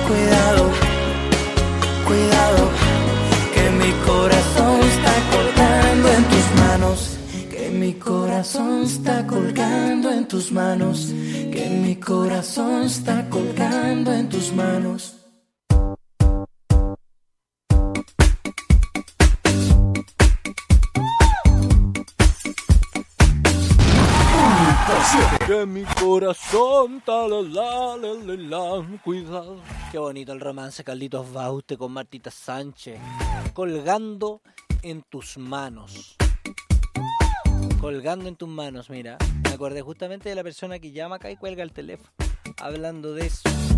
Cuidado, cuidado, que mi corazón está colgando en tus manos, que mi corazón está colgando en tus manos, que mi corazón está colgando en tus manos. Que mi corazón, ta la la la la la, cuidado. Qué bonito el romance, Carlitos Bauste con Martita Sánchez. Colgando en tus manos. Colgando en tus manos, mira. Me acordé justamente de la persona que llama acá y cuelga el teléfono. Hablando de eso.